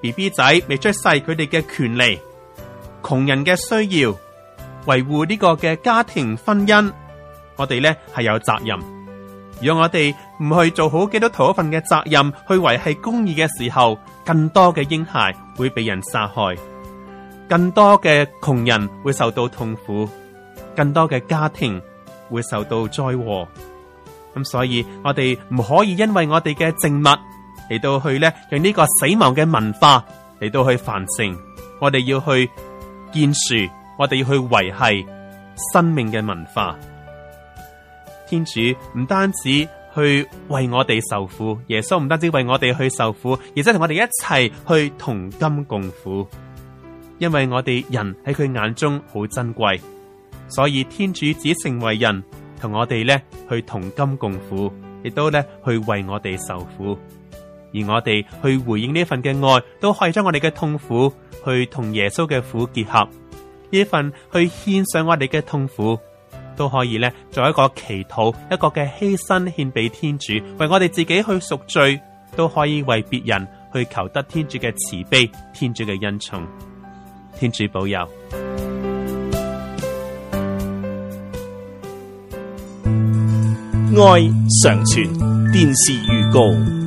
BB 仔未出世佢哋嘅權利，窮人嘅需要，維護呢個嘅家庭婚姻，我哋咧係有責任。如果我哋唔去做好基督徒一份嘅責任，去維繫公義嘅時候，更多嘅嬰孩會被人殺害，更多嘅窮人會受到痛苦，更多嘅家庭會受到災禍。咁所以我哋唔可以因為我哋嘅靜默嚟到去咧，讓呢個死亡嘅文化嚟到去繁盛。我哋要去建樹，我哋要去維繫生命嘅文化。天主唔單止去為我哋受苦，耶穌唔單止為我哋去受苦，而且同我哋一齊去同甘共苦。因為我哋人喺佢眼中好珍貴，所以天主只成為人，同我哋咧去同甘共苦，亦都咧去為我哋受苦。而我哋去回應呢份嘅愛，都可以將我哋嘅痛苦去同耶穌嘅苦結合。呢份去獻上我哋嘅痛苦，都可以咧做一個祈禱，一個嘅犧牲獻俾天主，為我哋自己去贖罪，都可以為別人去求得天主嘅慈悲，天主嘅恩寵。天主保佑。 愛常傳電視預告。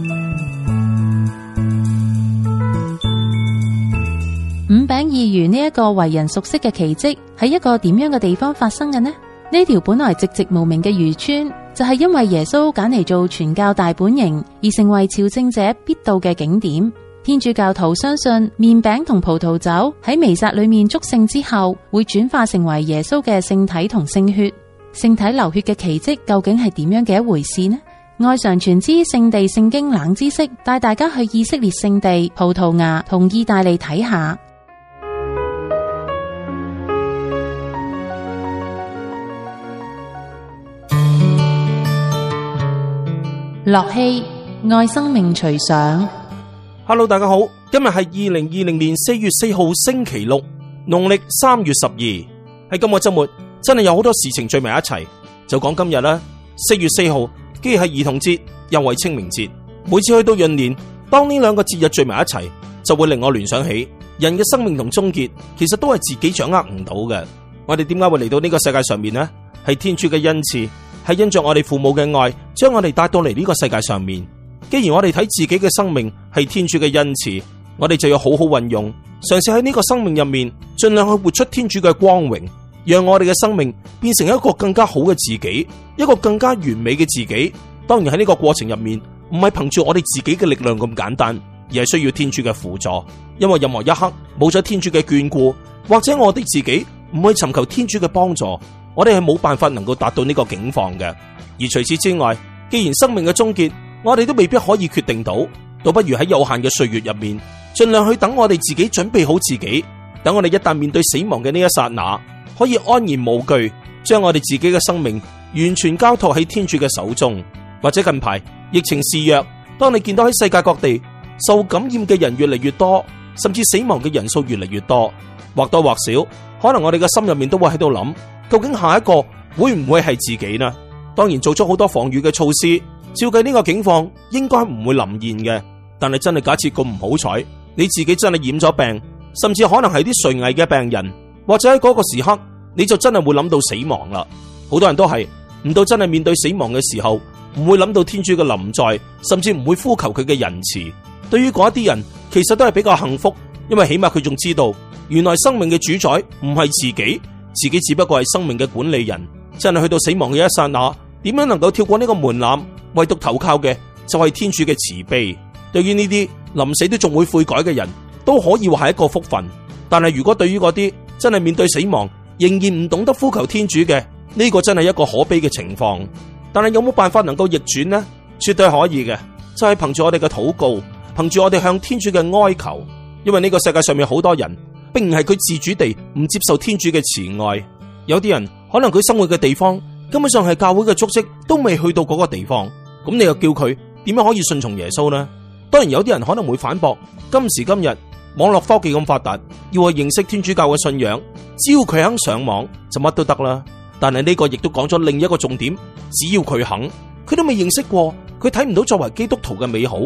五餅二魚呢一個為人熟悉嘅奇蹟，喺一個點樣嘅地方發生嘅呢？呢條本來寂寂無名嘅漁村，就係因為耶穌揀嚟做傳教大本營，而成為朝聖者必到嘅景點。天主教徒相信麵餅同葡萄酒喺彌撒裏面祝聖之後，會轉化成為耶穌嘅聖體同聖血。聖體流血嘅奇蹟究竟係點樣嘅一回事呢？愛常傳之聖地聖經冷知識，帶大家去以色列聖地、葡萄牙同意大利睇下。樂器愛生命隨想。 Hello， 大家好，今日係2020年4月4號星期六，農曆3月12。喺今個周末真係有好多事情聚埋一齊，就講今日啦。4月4號既係兒童節，又係清明節。每次去到閏年，當呢兩個節日聚埋一齊，就會令我聯想起人嘅生命同終結，其實都係自己掌握唔到嘅。我哋點解會嚟到呢個世界上面呢？係天主嘅恩賜，係因着我哋父母嘅愛，將我哋帶到嚟呢個世界上面。既然我哋睇自己嘅生命係天主嘅恩賜，我哋就要好好運用，嘗試喺呢個生命入面，盡量去活出天主嘅光榮，讓我哋嘅生命變成一個更加好嘅自己，一個更加完美嘅自己。當然喺呢個過程入面，唔係憑住我哋自己嘅力量咁簡單，而係需要天主嘅輔助。因為任何一刻冇咗天主嘅眷顧，或者我哋自己唔去尋求天主嘅幫助，我哋係冇辦法能夠達到呢個境況嘅。而除此之外，既然生命嘅終結我哋都未必可以決定到，倒不如喺有限嘅歲月入面，盡量去等我哋自己準備好自己，等我哋一旦面對死亡嘅呢一剎那，可以安然無懼，將我哋自己嘅生命完全交託喺天主嘅手中。或者近排疫情肆虐，當你見到喺世界各地受感染嘅人越嚟越多，甚至死亡嘅人數越嚟越多，或多或少，可能我哋嘅心入面都會喺度諗，究竟下一個會唔會係自己呢？當然做咗好多防禦嘅措施，照計呢個境況應該唔會臨現嘅。但係真係假設咁唔好彩，你自己真係染咗病，甚至可能係啲垂危嘅病人，或者喺嗰個時刻你就真係會諗到死亡啦。好多人都係唔到真係面對死亡嘅時候，唔會諗到天主嘅臨在，甚至唔會呼求佢嘅仁慈。對於嗰一啲人，其實都係比較幸福，因為起碼佢仲知道原來生命嘅主宰唔係自己，自己只不過係生命嘅管理人。真係去到死亡嘅一剎那，點樣能夠跳過呢個門檻？唯獨投靠嘅就係天主嘅慈悲。對於呢啲臨死都仲會悔改嘅人，都可以話係一個福分。但係如果對於嗰啲真係面對死亡仍然唔懂得呼求天主嘅，呢個真係一個可悲嘅情況。但係有冇辦法能夠逆轉呢？絕對可以嘅，就係憑住我哋嘅禱告，憑住我哋向天主嘅哀求。因為呢個世界上面好多人並唔係佢自主地唔接受天主嘅慈愛，有啲人可能佢生活嘅地方根本上係教會嘅足跡都未去到嗰個地方，咁你又叫佢點樣可以順從耶穌呢？當然有啲人可能會反駁，今時今日網絡科技咁發達，要去認識天主教嘅信仰，只要佢肯上網就乜都得啦。但係呢個亦都講咗另一個重點，只要佢肯，佢都未認識過，佢睇唔到作為基督徒嘅美好，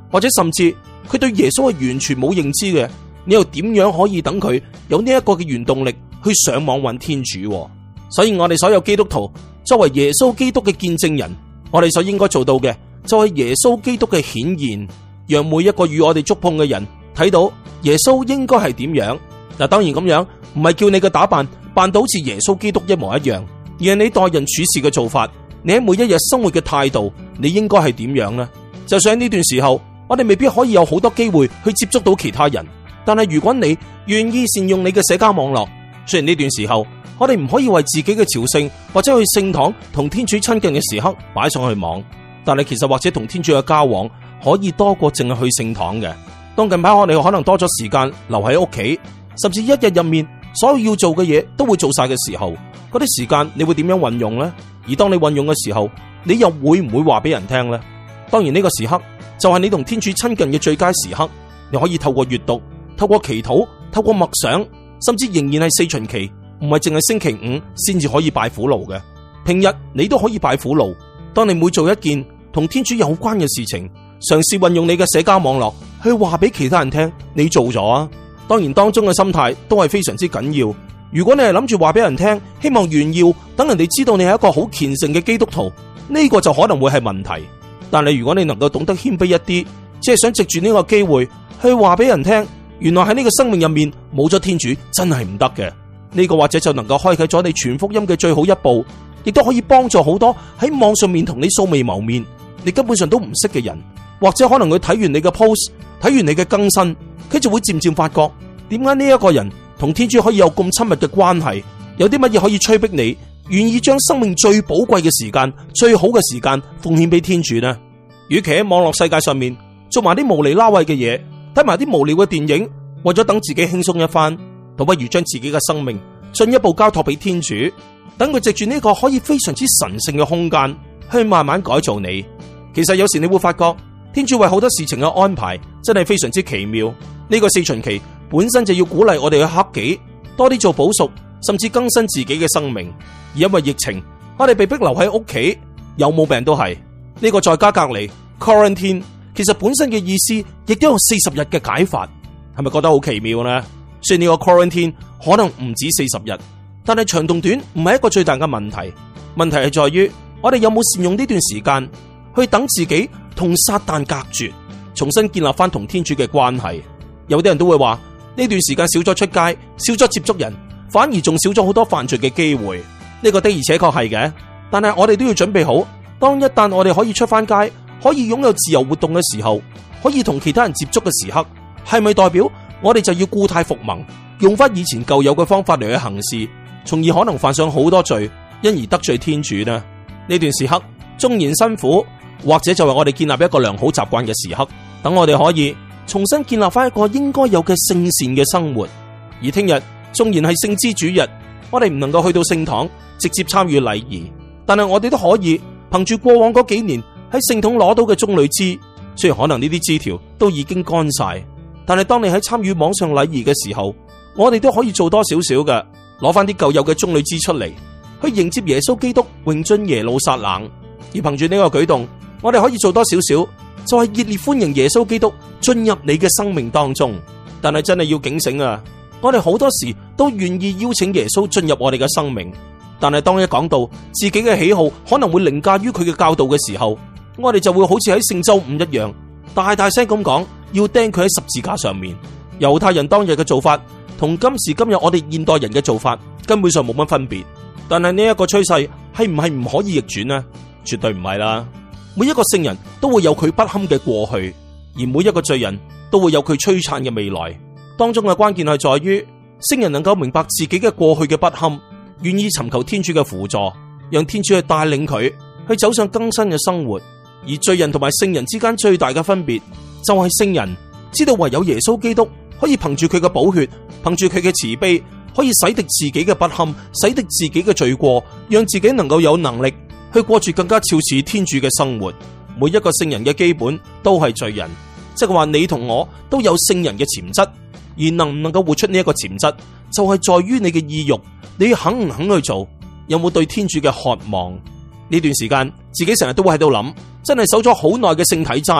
或者甚至佢對耶穌係完全冇認知嘅，你又點樣可以等佢有呢一個嘅原動力去上網揾天主？所以我哋所有基督徒作為耶穌基督嘅見證人，我哋所應該做到嘅就係耶穌基督嘅顯現，讓每一個與我哋觸碰嘅人睇到耶穌應該係點樣。嗱，當然咁樣唔係叫你嘅打扮扮到好似耶穌基督一模一樣，而係你待人處事嘅做法，你喺每一日生活嘅態度，你應該係點樣呢？就算喺呢段時候，我哋未必可以有好多機會去接觸到其他人，但係如果你願意善用你嘅社交網絡，雖然呢段時候我哋唔可以為自己嘅朝聖或者去聖堂同天主親近嘅時刻擺上去網，但係其實或者同天主嘅交往可以多過淨係去聖堂嘅。當近排我哋可能多咗時間留喺屋企，甚至一日入面所有要做嘅嘢都會做晒嘅時候，嗰啲時間你會點樣運用呢？而當你運用嘅時候，你又會唔會話俾人聽呢？當然呢個時刻就係你同天主親近嘅最佳時刻，你可以透過閱讀、透過祈禱、透過默想，甚至仍然係四旬期，唔係淨係星期五先至可以拜苦爐嘅。平日你都可以拜苦爐。當你每做一件同天主有關嘅事情，嘗試運用你嘅社交網絡去話俾其他人聽你做咗啊。當然當中嘅心態都係非常之緊要。如果你係諗住話俾人聽，希望炫耀，等人哋知道你係一個好虔誠嘅基督徒，呢個就可能會係問題。但係如果你能夠懂得謙卑一啲，只係想藉住呢個機會去話俾人聽，原來喺呢個生命入面冇咗天主真係唔得嘅，呢個或者就能夠開啟咗你傳福音嘅最好一步，亦都可以幫助好多喺網上面同你素未謀面，你根本上都唔識嘅人，或者可能佢睇完你嘅 post， 睇完你嘅更新，佢就會漸漸發覺點解呢一個人同天主可以有咁親密嘅關係，有啲乜嘢可以催逼你願意將生命最寶貴嘅時間、最好嘅時間奉獻俾天主呢？與其喺網絡世界上面做埋啲無厘拉位嘅嘢，睇埋啲無聊嘅電影，為咗等自己輕鬆一番，倒不如將自己嘅生命進一步交託俾天主，等佢藉住呢個可以非常之神聖嘅空間去慢慢改造你。其實有時你會發覺天主為好多事情嘅安排真係非常之奇妙。呢個四旬期本身就要鼓勵我哋去克己，多啲做補贖，甚至更新自己嘅生命。而因為疫情，我哋被逼留喺屋企，有冇病都係呢個在家隔離 quarantine， 其實本身嘅意思亦都有40日嘅解法，係咪覺得好奇妙呢？雖然呢個 quarantine 可能唔止40日，但係長同短唔係一個最大嘅問題。問題係在於我哋有冇善用呢段時間去等自己同撒旦隔絕，重新建立翻同天主嘅關係。有啲人都會話呢段時間少咗出街，少咗接觸人，反而仲少咗好多犯罪嘅機會。呢個的而且確係嘅，但係我哋都要準備好，當一旦我哋可以出翻街，可以擁有自由活動嘅時候，可以同其他人接觸嘅時刻，係咪代表我哋就要故態復萌，用翻以前舊有嘅方法嚟去行事，從而可能犯上好多罪，因而得罪天主呢？呢段時刻縱然辛苦，或者就係我哋建立一個良好習慣嘅時刻，等我哋可以重新建立翻一個應該有嘅聖善嘅生活。而聽日縱然係聖之主日，我哋唔能夠去到聖堂直接參與禮儀，但係我哋都可以憑住過往嗰幾年喺聖堂攞到嘅棕櫚枝，雖然可能呢啲枝條都已經乾晒，但係當你喺參與網上禮儀嘅時候，我哋都可以做多少少嘅，攞翻啲舊有嘅棕櫚枝出嚟，去迎接耶穌基督永進耶路撒冷。而憑住呢個舉動，我哋可以做多少少，就係熱烈歡迎耶穌基督進入你嘅生命當中。但係真係要警醒啊！我哋好多時都願意邀請耶穌進入我哋嘅生命，但係當一講到自己嘅喜好可能會凌駕於佢嘅教導嘅時候，我哋就會好似喺聖週五一樣，大大聲咁講要釘佢喺十字架上面。猶太人當日嘅做法同今時今日我哋現代人嘅做法根本上冇乜分別。但係呢一個趨勢係唔係唔可以逆轉呢？絕對唔係啦！每一個聖人都會有佢不堪嘅過去，而每一個罪人都會有佢璀璨嘅未來。當中嘅關鍵係在於聖人能夠明白自己嘅過去嘅不堪，願意尋求天主嘅輔助，讓天主去帶領佢去走上更新嘅生活。而罪人同埋聖人之間最大嘅分別就係聖人知道唯有耶穌基督可以憑住佢嘅寶血，憑住佢嘅慈悲，可以洗滌自己嘅不堪，洗滌自己嘅罪過，讓自己能夠有能力去過住更加肖似天主嘅生活。每一個聖人嘅基本都係罪人，即係話你同我都有聖人嘅潛質，而能唔能夠活出呢一個潛質，就係在於你嘅意欲，你肯唔肯去做，有冇對天主嘅渴望。呢段時間自己成日都會喺度諗，真係守咗好耐嘅聖體齋，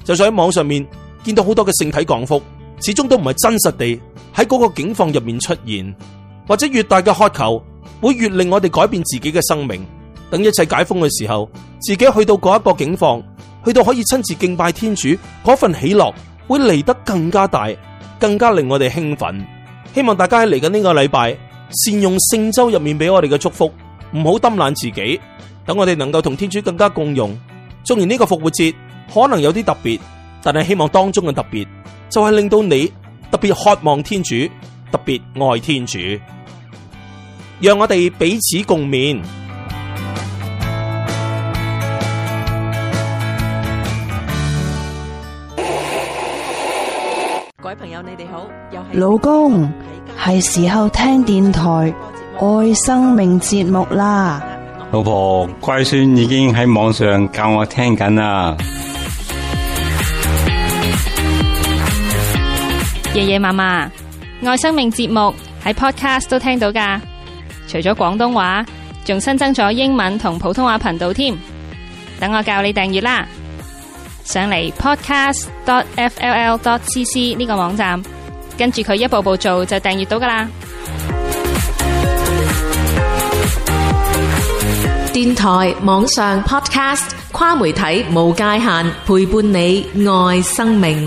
就算喺網上面見到好多嘅聖體降福，始終都唔係真實地喺嗰個境況入面出現，或者越大嘅渴求會越令我哋改變自己嘅生命。等一切解封嘅時候，自己去到嗰一個境況，去到可以親自敬拜天主，嗰份喜樂會嚟得更加大，更加令我哋興奮。希望大家喺嚟緊呢個禮拜善用聖週入面俾我哋嘅祝福，唔好抌爛自己，等我哋能夠同天主更加共融。縱然呢個復活節可能有啲特別，但係希望當中嘅特別就係令到你特別渴望天主，特別愛天主。讓我哋彼此共勉。 各位朋友，你哋好，又係老公，係時候聽電台愛生命節目啦。 老婆，乖孫已經喺網上教我聽緊啦。 爺爺嫲嫲，愛生命節目喺 Podcast 都聽到㗎，除咗廣東話，仲新增咗英文同普通話頻道添。等我教你訂閱啦，上嚟 podcast.fll.cc 呢個網站，跟住佢一步步做就訂閱到㗎啦。 電台、網上 podcast 跨媒體無界限，陪伴你愛生命。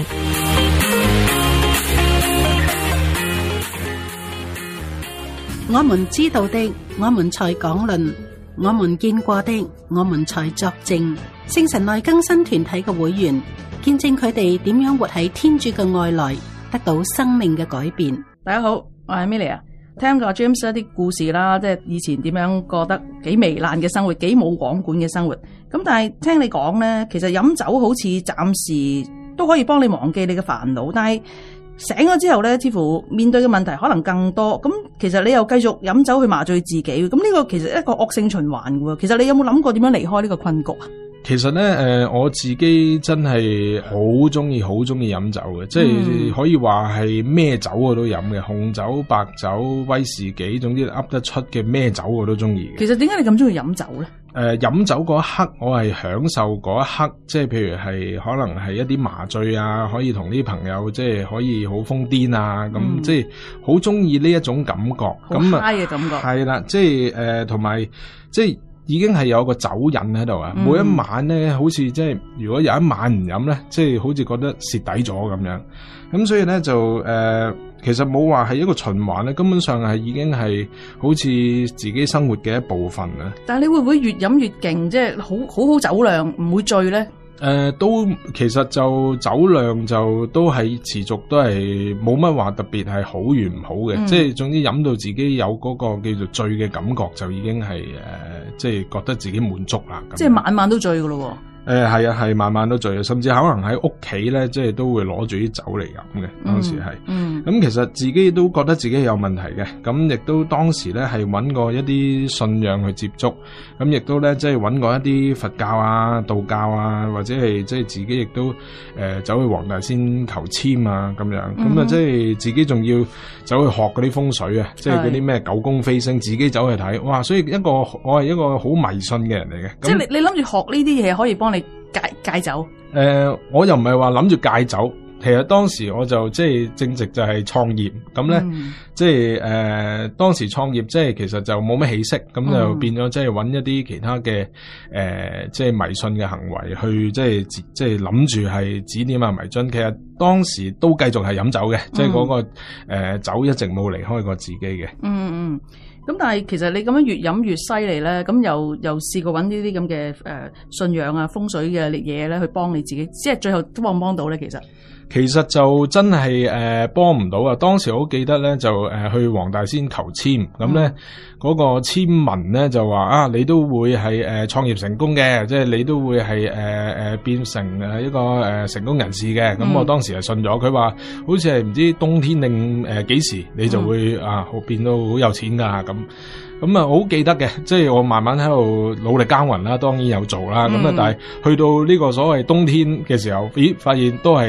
我們知道的，我們才講論；我們見過的，我們才作證。聖神內更新團體嘅會員見證佢哋點樣活喺天主嘅愛內，得到生命嘅改變。 大家好，我係 Amelia。聽過 James 一啲故事啦，即係以前點樣過得幾糜爛嘅生活，幾冇王管嘅生活。咁但係聽你講咧，其實飲酒好似暫時都可以幫你忘記你嘅煩惱，但係醒咗之後咧，似乎面對嘅問題可能更多。咁其實你又繼續飲酒去麻醉自己，咁呢個其實一個惡性循環嘅。其實你有冇諗過點樣離開呢個困局啊？ 其實咧，我自己真係好中意飲酒嘅，即係可以話係咩酒我都飲嘅，紅酒、白酒、威士忌，總之噏得出嘅咩酒我都中意嘅。 其實點解你咁中意飲酒咧？ 飲酒嗰一刻，我係享受嗰一刻，即係譬如係可能係一啲麻醉啊，可以同啲朋友即係可以好瘋癲啊，咁即係好中意呢一種感覺，咁嗨嘅感覺係啦，即係同埋即係。已經係有個酒癮喺度啊！每一晚咧，好似即係如果有一晚唔飲咧，即係好似覺得蝕底咗咁樣。咁所以咧就其實冇話係一個循環咧，根本上係已經係好似自己生活嘅一部分啊！ 但係你會唔會越飲越勁，即係好酒量唔會醉咧？ 都其實就酒量就都係持續都係冇乜話特別係好與唔好嘅，即係總之飲到自己有嗰個叫做醉嘅感覺就已經係即係覺得自己滿足啦。 即係晚晚都醉噶咯？ 係啊，係晚晚都醉，甚至可能喺屋企咧，即係都會攞住啲酒嚟飲嘅。當時係，咁其實自己都覺得自己有問題嘅，咁亦都當時咧係揾過一啲信仰去接觸，咁亦都咧即係揾過一啲佛教啊、道教啊，或者係即係自己亦都走去黃大仙求籤啊咁樣，咁啊即係自己仲要走去學嗰啲風水啊，即係嗰啲咩九宮飛星，自己走去睇，哇！所以我係一個好迷信嘅人嚟嘅。 即係你諗住學呢啲嘢可以幫你戒酒？ 我又唔係話諗住戒酒，其實當時我就即係正值就係創業，咁咧即係當時創業即係其實就冇乜起色，咁就變咗即係揾一啲其他嘅即係迷信嘅行為去即係諗住係指點啊迷津。其實當時都繼續係飲酒嘅，即係嗰個酒一直冇離開過自己嘅。 咁但係其實你咁樣越飲越犀利咧，咁又試過揾呢啲咁嘅信仰啊、風水嘅嘢咧去幫你自己，即係最後都幫唔幫到咧？其實就真係幫唔到啊！當時我好記得咧，就去黃大仙求籤，咁咧嗰個籤文咧就話啊，你都會係創業成功嘅，即係你都會係變成一個成功人士嘅。咁我當時係信咗，佢話好似係唔知冬天定幾時你就會變到好有錢㗎咁。咁啊，好記得嘅，即係我慢慢喺度努力耕耘啦，當然有做啦。咁但係去到呢個所謂冬天嘅時候，發現都係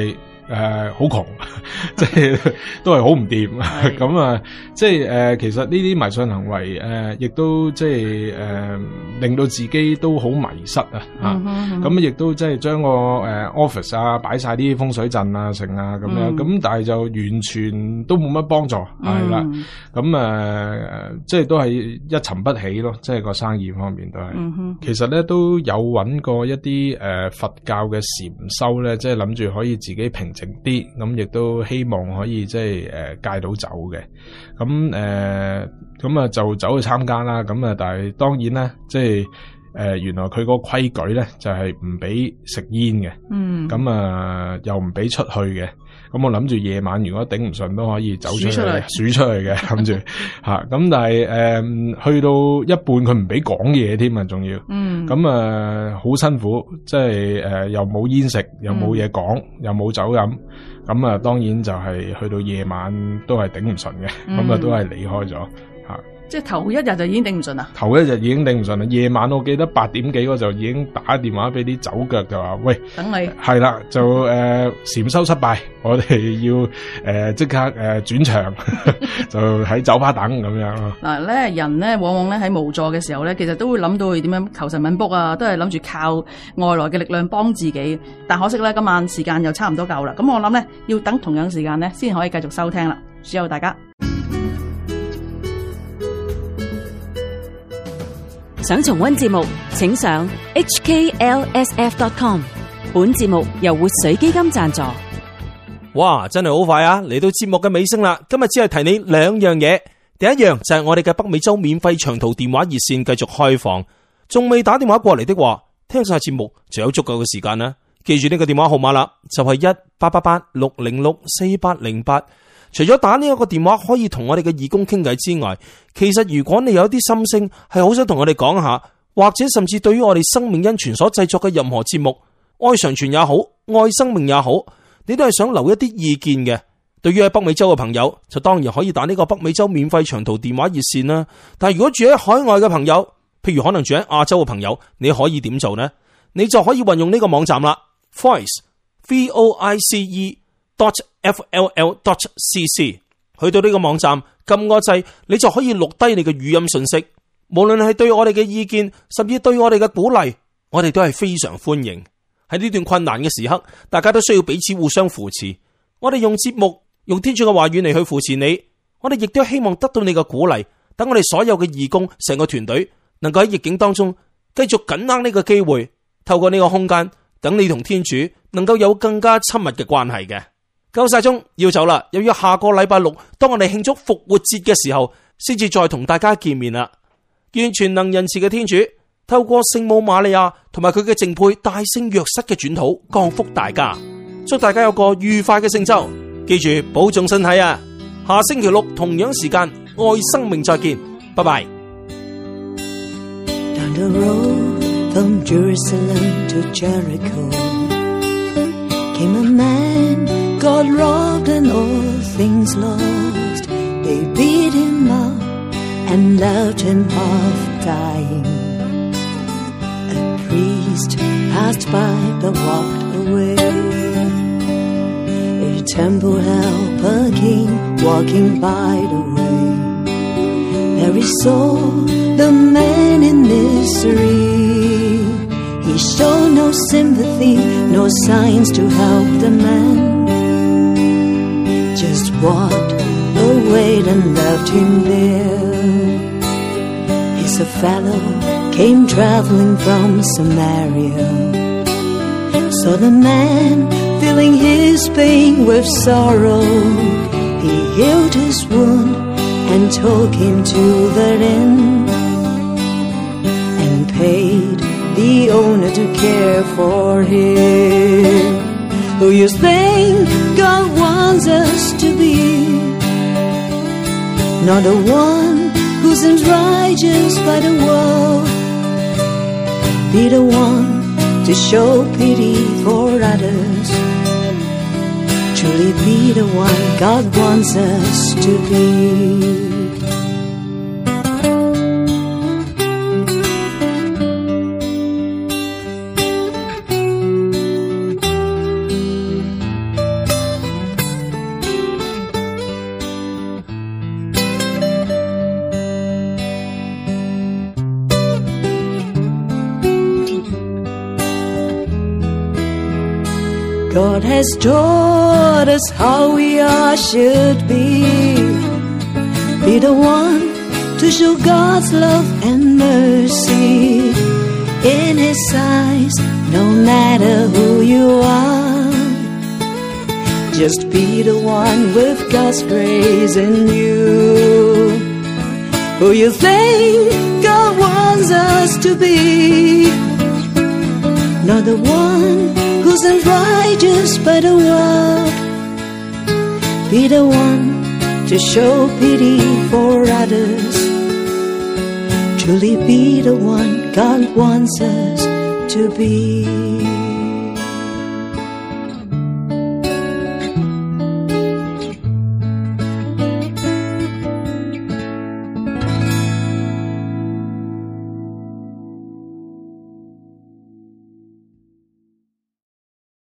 好窮，即係都係好唔掂。咁啊，即係其實呢啲迷信行為亦都即係令到自己都好迷失啊。咁亦都即係將個office 啊擺晒啲風水陣啊成啊咁樣，咁但係就完全都冇乜幫助，係啦。咁即係都係一沉不起咯，即係個生意方面都係。其實咧都有揾過一啲佛教嘅禪修咧，即係諗住可以自己平靜啲，咁亦都希望可以即係戒到酒嘅。咁啊就走去參加啦。咁啊，但係當然咧，即係原來佢個規矩咧就係唔俾食煙嘅。咁啊又唔俾出去嘅。咁我諗住夜晚如果頂唔順都可以走出去數出嚟嘅，諗住吓。咁但係去到一半佢唔俾講嘢添啊，仲要。咁好辛苦，即係又冇煙食，又冇嘢講，又冇酒飲。咁啊當然就係去到夜晚都係頂唔順嘅，咁啊都係離開咗吓。 即係頭一日就已經頂唔順啦。 頭一日已經頂唔順啦。夜晚我記得8點幾我就已經打電話俾啲走腳就話喂， 等你係啦，就禪修失敗，我哋要即刻轉場，就喺酒吧等咁樣咯。 嗱咧，人咧往往咧喺無助嘅時候咧，其實都會諗到會點樣求神問卜啊，都係諗住靠外來嘅力量幫自己。但可惜咧，今晚時間又差唔多夠啦。咁我諗咧要等同樣時間咧先可以繼續收聽啦。祝福大家。 想重溫節目，請上 hklsf.com。本節目由活水基金贊助。 哇，真係好快啊！嚟到節目嘅尾聲啦，今日只係提你2樣嘢。第一樣就係我哋嘅北美洲免費長途電話熱線繼續開放，仲未打電話過嚟的話，聽晒節目就有足夠嘅時間啦。記住呢個電話號碼啦，就係1-888-606-4808。除咗打呢一個電話可以同我哋嘅義工傾偈之外，其實如果你有啲心聲係好想同我哋講下，或者甚至對於我哋生命恩泉所製作嘅任何節目，愛常傳也好，愛生命也好，你都係想留一啲意見嘅。對於喺北美洲嘅朋友，就當然可以打呢個北美洲免費長途電話熱線啦。但係如果住喺海外嘅朋友，譬如可能住喺亞洲嘅朋友，你可以點做呢？你就可以運用呢個網站啦 voice.fll.cc 去到呢個網站撳個掣，你就可以錄低你嘅語音信息。無論係對我哋嘅意見，甚至對我哋嘅鼓勵，我哋都係非常歡迎。喺呢段困難嘅時刻，大家都需要彼此互相扶持。我哋用節目，用天主嘅話語嚟去扶持你，我哋亦都希望得到你嘅鼓勵。等我哋所有嘅義工，成個團隊能夠喺逆境當中繼續緊握呢個機會，透過呢個空間，等你同天主能夠有更加親密嘅關係嘅。夠晒鐘要走啦，又要下個禮拜六，當我哋慶祝復活節嘅時候，先至再同大家見面啦。願全能仁慈嘅天主透過聖母瑪利亞同埋佢嘅淨配大聖若瑟嘅轉禱降福大家，祝大家有個愉快嘅聖周。記住保重身體啊！下星期六同樣時間愛生命再見，拜拜。 Down the road from Jerusalem to Jericho came a man, got robbed and all things lost. They beat him up and left him half dying. A priest passed by but walked away. A temple helper came walking by the way. There he saw the man in misery. He showed no sympathy, no signs to help the man. Just walked away and left him there. His fellow came traveling from Samaria, saw the man filling his pain with sorrow. He healed his wound and took him to the inn and paid the owner to care for him. Who you think God wants us to be? Not the one who seems righteous by the world. Be the one to show pity for others. Truly be the one God wants us to be. God has taught us how we are should be. Be the one to show God's love and mercy in His eyes, no matter who you are. Just be the one with God's grace in you, who you think God wants us to be. Not the one who's unrighteous by the world. Be the one to show pity for others. Truly be the one God wants us to be.